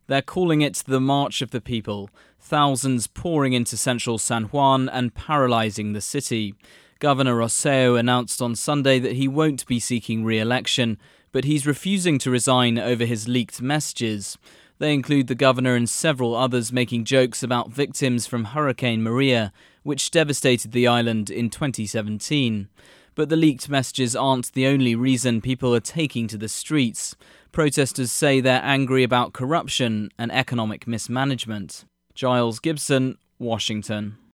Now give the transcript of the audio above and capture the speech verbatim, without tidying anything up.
They're calling it the March of the People, thousands pouring into central San Juan and paralysing the city. Governor Rosselló announced on Sunday that he won't be seeking re-election, but he's refusing to resign over his leaked messages. They include the governor and several others making jokes about victims from Hurricane Maria, which devastated the island in twenty seventeen. But the leaked messages aren't the only reason people are taking to the streets. Protesters say they're angry about corruption and economic mismanagement. Giles Gibson, Washington.